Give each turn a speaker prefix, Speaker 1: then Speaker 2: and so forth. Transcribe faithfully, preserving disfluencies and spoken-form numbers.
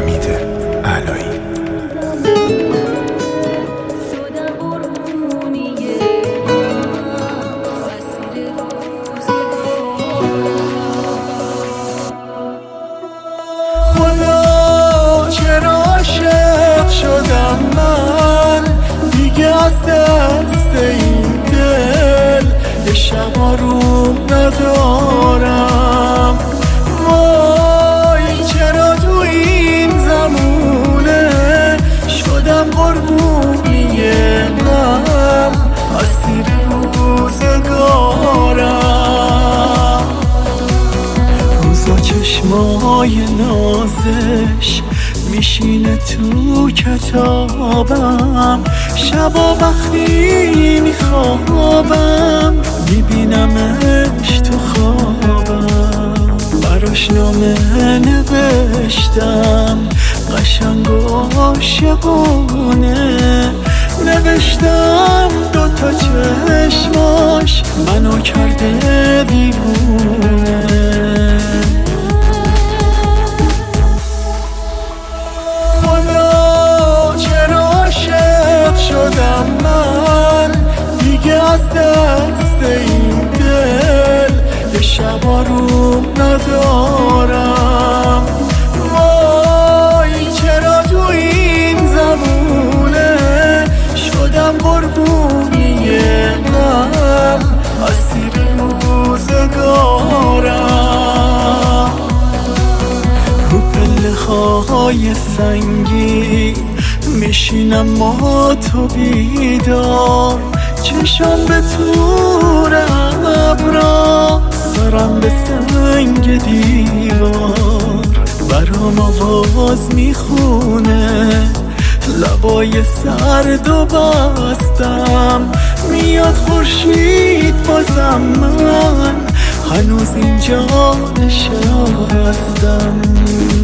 Speaker 1: حمید علایی.
Speaker 2: خدا چرا عاشق شدم من دیگه از دست این دل، یه شب آروم ندارم. وای چرا تو این زمونه شدم قربونی غم، اسیر روزگارم. روزا چشمای نازش میشینه تو کتابم، شبا وقتی میخوابم میبینمش تو خوابم. براش نامه نوشتم قشنگ و عاشقونه، نوشتم دوتا چشماش منو کرده دیوونه. شدم من دیگه از دست این دل، یه شب آروم ندارم. وای چرا تو این زمونه شدم قربونی غم، اسیر روزگارم. رو پله های سنگی میشینم ما تو بیدار، چشم به تور ابرا، سرم به سنگ دیوار. برام آواز میخونه لبای سرد و بستم، میاد خورشید بازم من هنوز اینجا نشستم.